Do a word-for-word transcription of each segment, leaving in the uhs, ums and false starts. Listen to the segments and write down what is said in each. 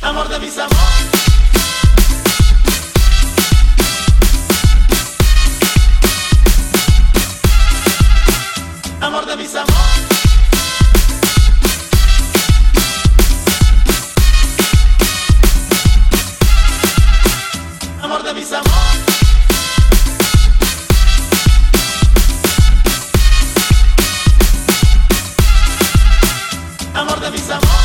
amor de mis amores. Amor de mis amores. Amor de mis amores. Amor de mis amores.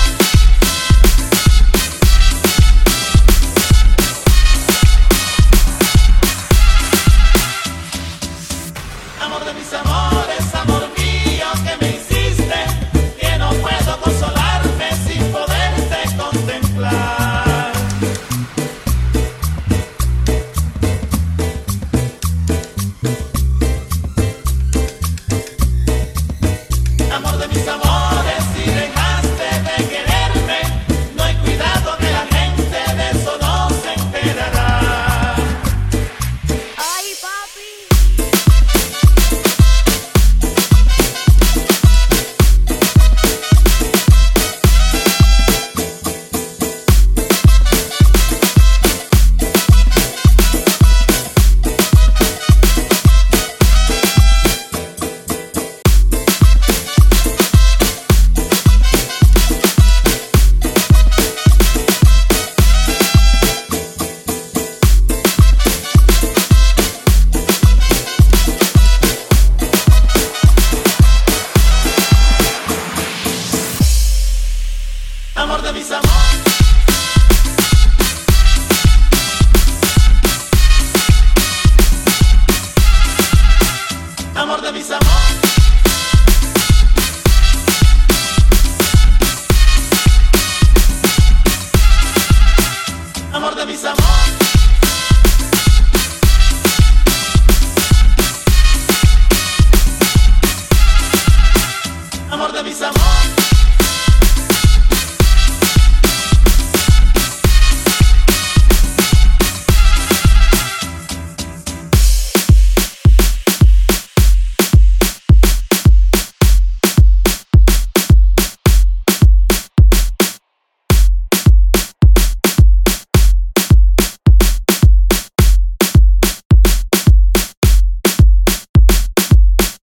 Amor de mis amores, amor mío que me hiciste, que no puedo consolarme sin poderte contemplar. Amor de mis amores, si dejaste de quererme, no hay cuidado que la gente de eso no se enterará. Ay, papi. Amor de mis amores.